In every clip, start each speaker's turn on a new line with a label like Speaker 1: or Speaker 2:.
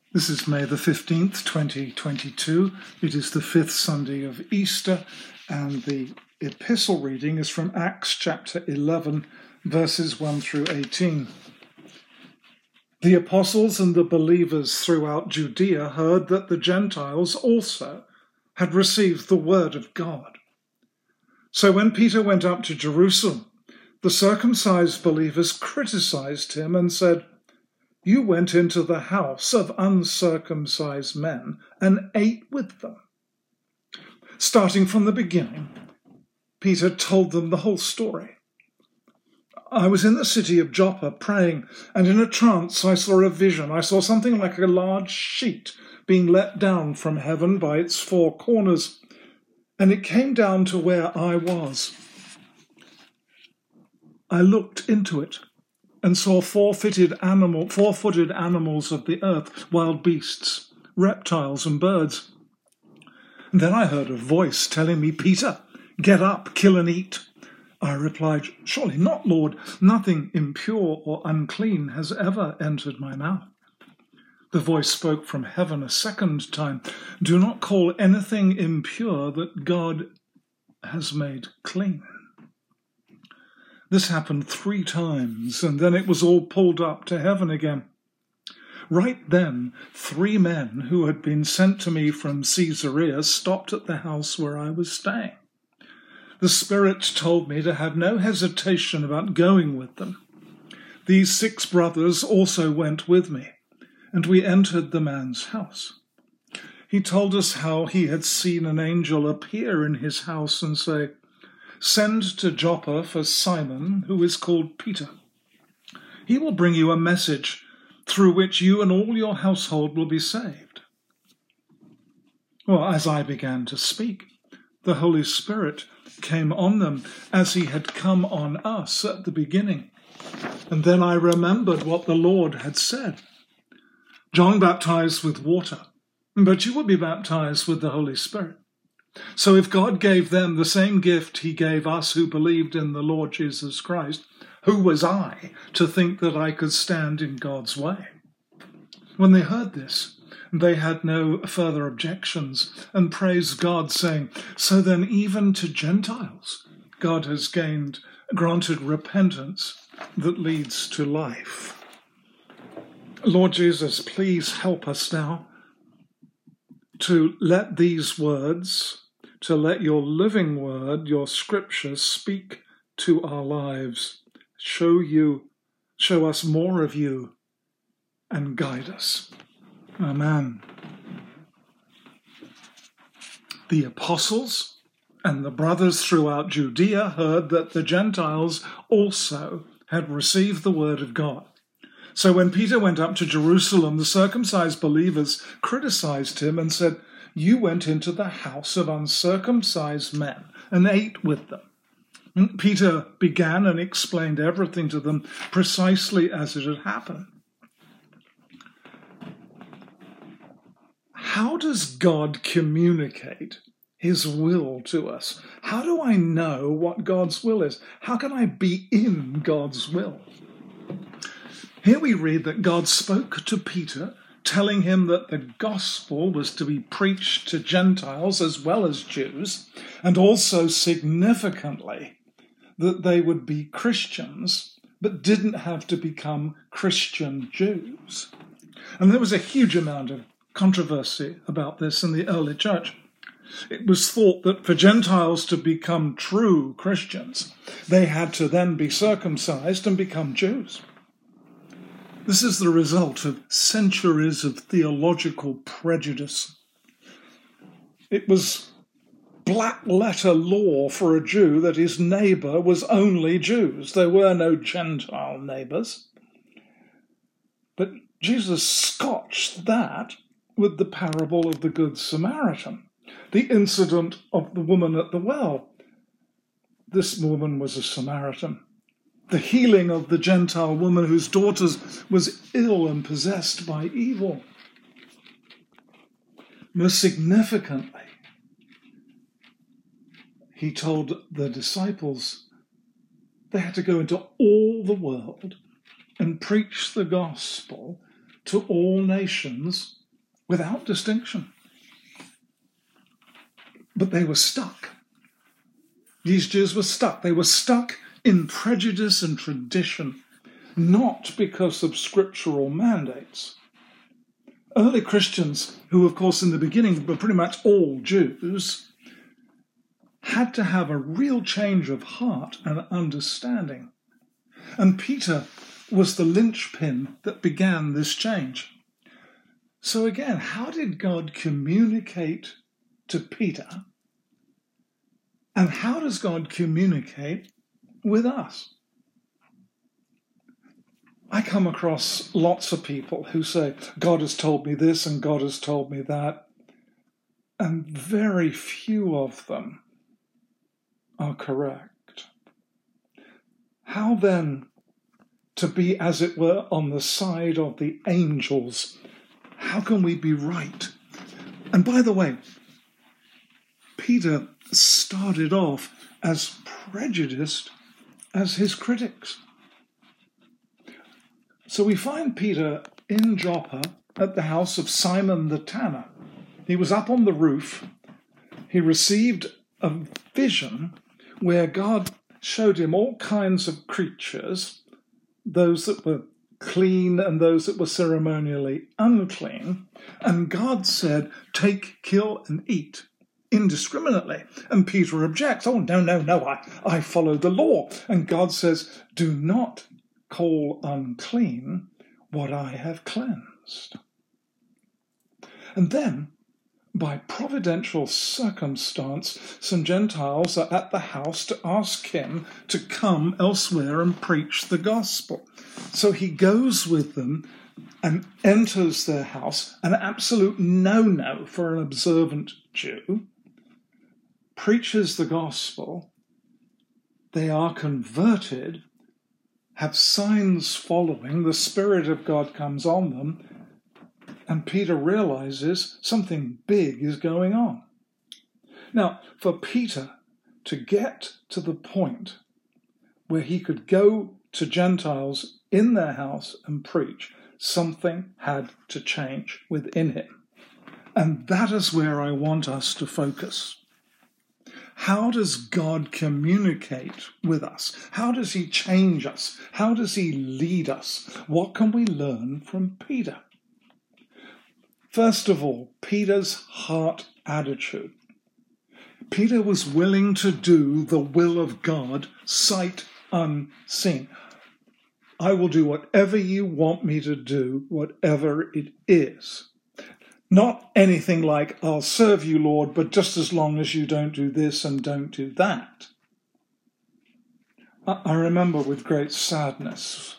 Speaker 1: This is May the 15th, 2022. It is the fifth Sunday of Easter, and the epistle reading is from Acts chapter 11, verses 1 through 18. The apostles and the believers throughout Judea heard that the Gentiles also had received the word of God. So when Peter went up to Jerusalem, the circumcised believers criticized him and said, "You went into the house of uncircumcised men and ate with them." Starting from the beginning, Peter told them the whole story. "I was in the city of Joppa praying, and in a trance I saw a vision. I saw something like a large sheet being let down from heaven by its four corners, and it came down to where I was. I looked into it and saw four-footed animals of the earth, wild beasts, reptiles and birds. And then I heard a voice telling me, 'Peter, get up, kill and eat.' I replied, 'Surely not, Lord. Nothing impure or unclean has ever entered my mouth.' The voice spoke from heaven a second time, 'Do not call anything impure that God has made clean.' This happened 3 times, and then it was all pulled up to heaven again. Right then, 3 men who had been sent to me from Caesarea stopped at the house where I was staying. The Spirit told me to have no hesitation about going with them. These 6 brothers also went with me, and we entered the man's house. He told us how he had seen an angel appear in his house and say, 'Send to Joppa for Simon, who is called Peter. He will bring you a message through which you and all your household will be saved.' Well, as I began to speak, the Holy Spirit came on them as he had come on us at the beginning. And then I remembered what the Lord had said. 'John baptized with water, but you will be baptized with the Holy Spirit.' So if God gave them the same gift he gave us who believed in the Lord Jesus Christ, who was I to think that I could stand in God's way?" When they heard this, they had no further objections and praised God, saying, "So then even to Gentiles God has granted repentance that leads to life." Lord Jesus, please help us now to let these words, to let your living word, your scripture, speak to our lives. Show us more of you and guide us. Amen. The apostles and the brothers throughout Judea heard that the Gentiles also had received the word of God. So when Peter went up to Jerusalem, the circumcised believers criticized him and said, "You went into the house of uncircumcised men and ate with them." And Peter began and explained everything to them precisely as it had happened. How does God communicate his will to us? How do I know what God's will is? How can I be in God's will? Here we read that God spoke to Peter, telling him that the gospel was to be preached to Gentiles as well as Jews, and also significantly that they would be Christians, but didn't have to become Christian Jews. And there was a huge amount of controversy about this in the early church. It was thought that for Gentiles to become true Christians, they had to then be circumcised and become Jews. This is the result of centuries of theological prejudice. It was black-letter law for a Jew that his neighbour was only Jews. There were no Gentile neighbours. But Jesus scotched that with the parable of the Good Samaritan, the incident of the woman at the well. This woman was a Samaritan. The healing of the Gentile woman whose daughter was ill and possessed by evil. Most significantly, he told the disciples they had to go into all the world and preach the gospel to all nations, without distinction. But they were stuck. These Jews were stuck. They were stuck in prejudice and tradition, not because of scriptural mandates. Early Christians, who of course in the beginning were pretty much all Jews, had to have a real change of heart and understanding. And Peter was the linchpin that began this change. So again, how did God communicate to Peter? And how does God communicate with us? I come across lots of people who say, God has told me this and God has told me that. And very few of them are correct. How then to be, as it were, on the side of the angels? How can we be right? And by the way, Peter started off as prejudiced as his critics. So we find Peter in Joppa at the house of Simon the tanner. He was up on the roof. He received a vision where God showed him all kinds of creatures, those that were clean and those that were ceremonially unclean. And God said, take, kill, and eat indiscriminately. And Peter objects, oh, no, I follow the law. And God says, do not call unclean what I have cleansed. And then, by providential circumstance, some Gentiles are at the house to ask him to come elsewhere and preach the gospel. So he goes with them and enters their house, an absolute no-no for an observant Jew, preaches the gospel. They are converted, have signs following, the Spirit of God comes on them, and Peter realizes something big is going on. Now, for Peter to get to the point where he could go to Gentiles in their house and preach, something had to change within him. And that is where I want us to focus. How does God communicate with us? How does he change us? How does he lead us? What can we learn from Peter? First of all, Peter's heart attitude. Peter was willing to do the will of God, sight unseen. I will do whatever you want me to do, whatever it is. Not anything like, I'll serve you, Lord, but just as long as you don't do this and don't do that. I remember with great sadness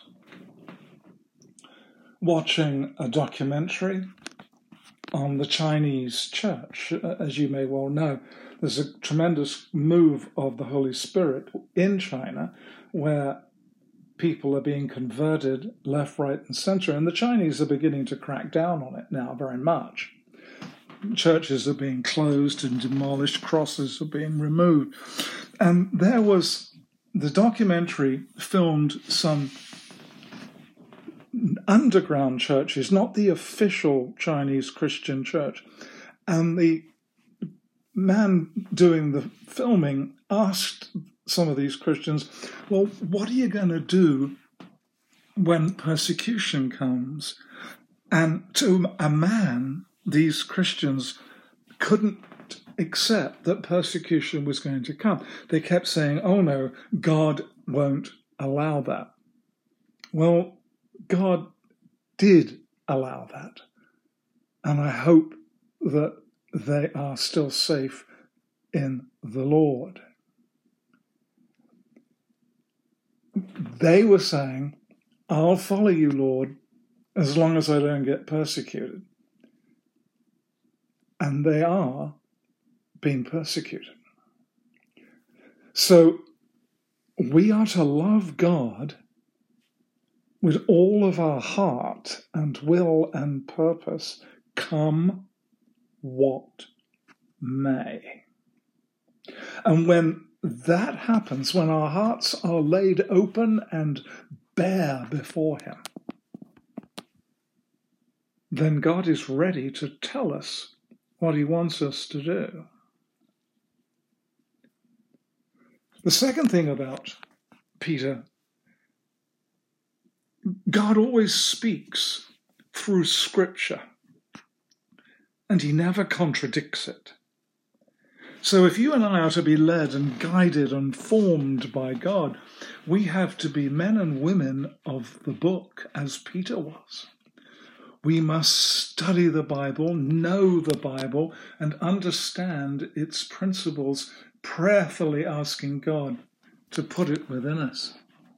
Speaker 1: watching a documentary on the Chinese church. As you may well know, there's a tremendous move of the Holy Spirit in China where people are being converted left, right, and center, and the Chinese are beginning to crack down on it now very much. Churches are being closed and demolished, crosses are being removed. And there was, the documentary filmed some underground churches, not the official Chinese Christian church. And the man doing the filming asked some of these Christians, well, what are you going to do when persecution comes? And to a man, these Christians couldn't accept that persecution was going to come. They kept saying, oh no, God won't allow that. Well, God did allow that. And I hope that they are still safe in the Lord. They were saying, I'll follow you, Lord, as long as I don't get persecuted. And they are being persecuted. So we are to love God with all of our heart and will and purpose, come what may. And when that happens, when our hearts are laid open and bare before him, then God is ready to tell us what he wants us to do. The second thing about Peter, God always speaks through Scripture, and he never contradicts it. So if you and I are to be led and guided and formed by God, we have to be men and women of the book, as Peter was. We must study the Bible, know the Bible, and understand its principles, prayerfully asking God to put it within us.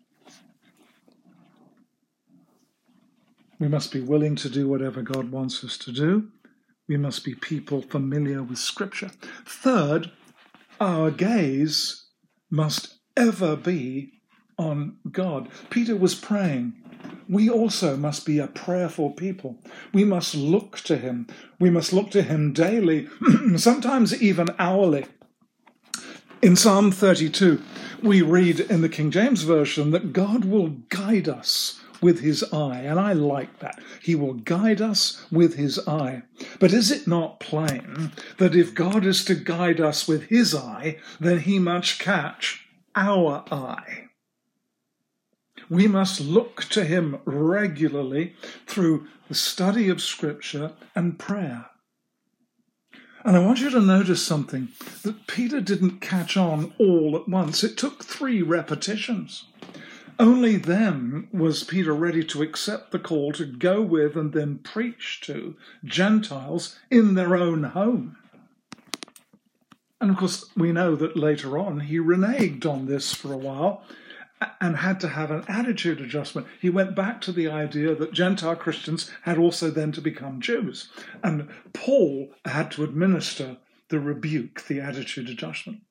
Speaker 1: We must be willing to do whatever God wants us to do. We must be people familiar with Scripture. Third, our gaze must ever be on God. Peter was praying. We also must be a prayerful people. We must look to him. We must look to him daily, sometimes even hourly. In Psalm 32, we read in the King James Version that God will guide us with his eye, and I like that. He will guide us with his eye. But is it not plain that if God is to guide us with his eye, then he must catch our eye? We must look to him regularly through the study of Scripture and prayer. And I want you to notice something, that Peter didn't catch on all at once. It took 3 repetitions. Only then was Peter ready to accept the call to go with and then preach to Gentiles in their own home. And of course, we know that later on he reneged on this for a while and had to have an attitude adjustment. He went back to the idea that Gentile Christians had also then to become Jews. And Paul had to administer the rebuke, the attitude adjustment.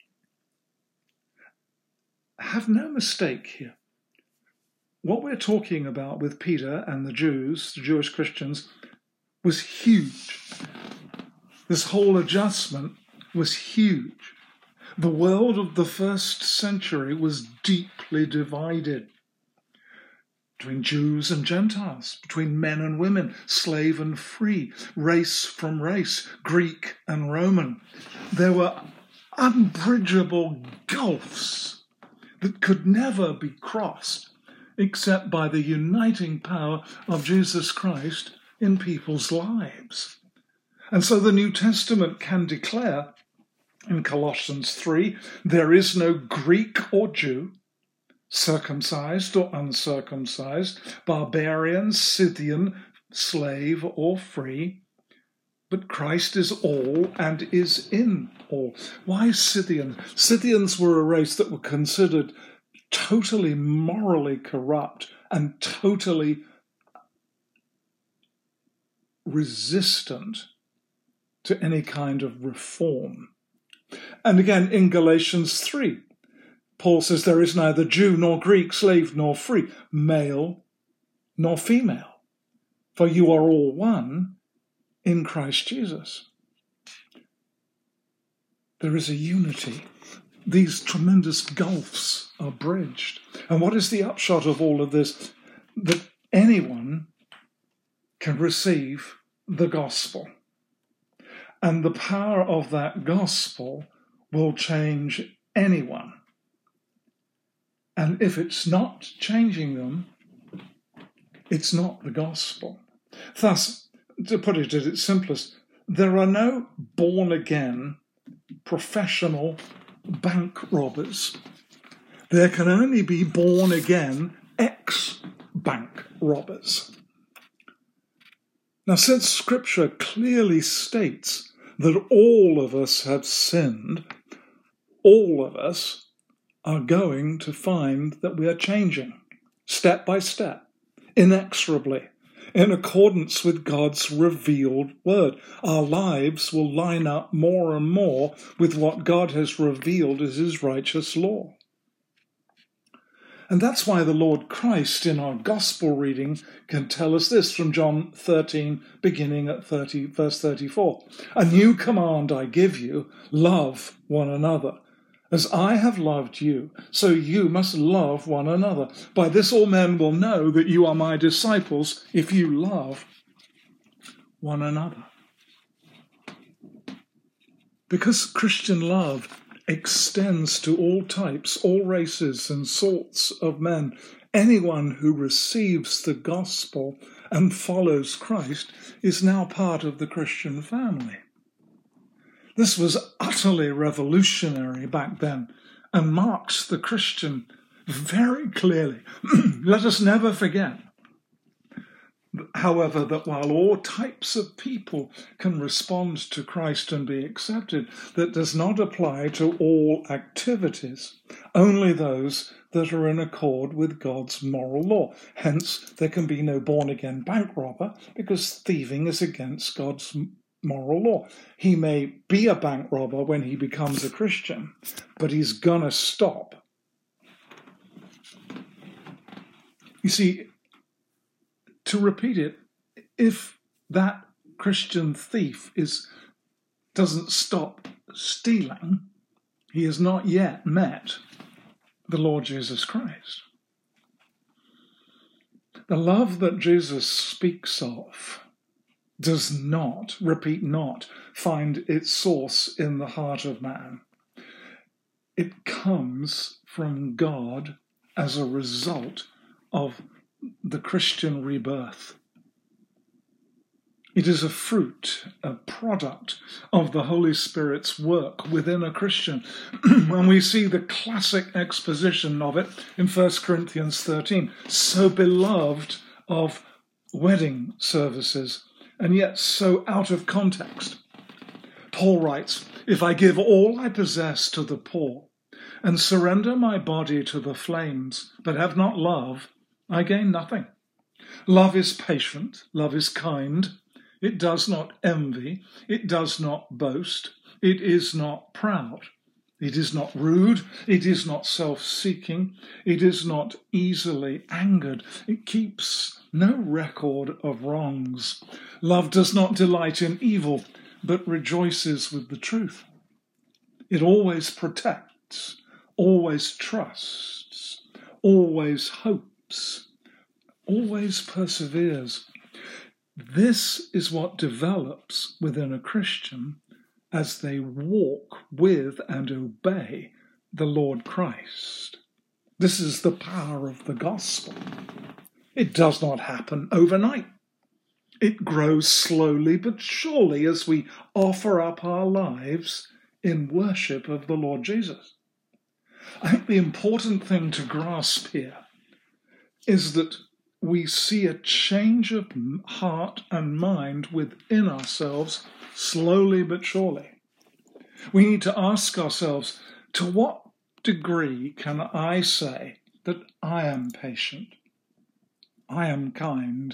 Speaker 1: Have no mistake here. What we're talking about with Peter and the Jews, the Jewish Christians, was huge. This whole adjustment was huge. The world of the first century was deeply divided between Jews and Gentiles, between men and women, slave and free, race from race, Greek and Roman. There were unbridgeable gulfs that could never be crossed except by the uniting power of Jesus Christ in people's lives. And so the New Testament can declare in Colossians 3, there is no Greek or Jew, circumcised or uncircumcised, barbarian, Scythian, slave or free, but Christ is all and is in all. Why Scythian? Scythians were a race that were considered totally morally corrupt and totally resistant to any kind of reform. And again, in Galatians 3, Paul says there is neither Jew nor Greek, slave nor free, male nor female, for you are all one in Christ Jesus. There is a unity. These tremendous gulfs are bridged. And what is the upshot of all of this? That anyone can receive the gospel. And the power of that gospel will change anyone. And if it's not changing them, it's not the gospel. Thus, to put it at its simplest, there are no born-again professional bank robbers. There can only be born-again ex-bank robbers. Now, since Scripture clearly states that all of us have sinned, all of us are going to find that we are changing, step by step, inexorably, in accordance with God's revealed word. Our lives will line up more and more with what God has revealed as his righteous law. And that's why the Lord Christ in our gospel reading can tell us this from John 13, beginning at verse 34. A new command I give you, love one another. As I have loved you, so you must love one another. By this all men will know that you are my disciples, if you love one another. Because Christian love extends to all types, all races and sorts of men, anyone who receives the gospel and follows Christ is now part of the Christian family. This was utterly revolutionary back then and marks the Christian very clearly. Let us never forget, however, that while all types of people can respond to Christ and be accepted, that does not apply to all activities, only those that are in accord with God's moral law. Hence, there can be no born-again bank robber, because thieving is against God's moral law. He may be a bank robber when he becomes a Christian, but he's going to stop. You see, to repeat it, if that Christian thief doesn't stop stealing, he has not yet met the Lord Jesus Christ. The love that Jesus speaks of does not, repeat not, find its source in the heart of man. It comes from God as a result of the Christian rebirth. It is a fruit, a product of the Holy Spirit's work within a Christian. And we see the classic exposition of it in 1 Corinthians 13. So beloved of wedding services, and yet so out of context. Paul writes, "If I give all I possess to the poor and surrender my body to the flames, but have not love, I gain nothing. Love is patient, love is kind, it does not envy, it does not boast, it is not proud, it is not rude, it is not self-seeking, it is not easily angered, it keeps no record of wrongs. Love does not delight in evil, but rejoices with the truth. It always protects, always trusts, always hopes, always perseveres." This is what develops within a Christian as they walk with and obey the Lord Christ. This is the power of the gospel. It does not happen overnight. It grows slowly but surely as we offer up our lives in worship of the Lord Jesus. I think the important thing to grasp here is that we see a change of heart and mind within ourselves slowly but surely. We need to ask ourselves, to what degree can I say that I am patient, I am kind,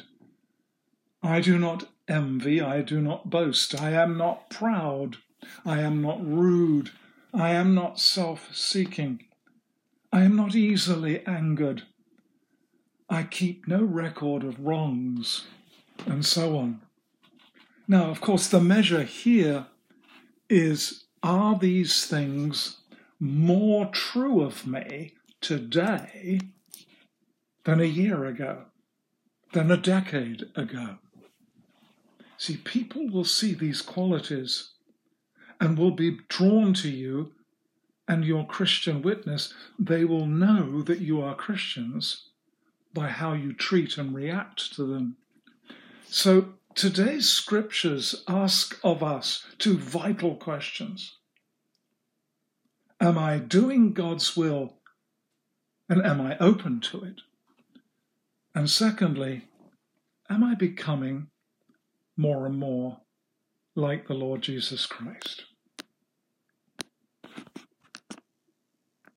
Speaker 1: I do not envy, I do not boast, I am not proud, I am not rude, I am not self-seeking, I am not easily angered, I keep no record of wrongs, and so on. Now, of course, the measure here is, are these things more true of me today than a year ago, than a decade ago? See, people will see these qualities and will be drawn to you and your Christian witness. They will know that you are Christians by how you treat and react to them. So today's scriptures ask of us two vital questions. Am I doing God's will, and am I open to it? And secondly, am I becoming more and more like the Lord Jesus Christ?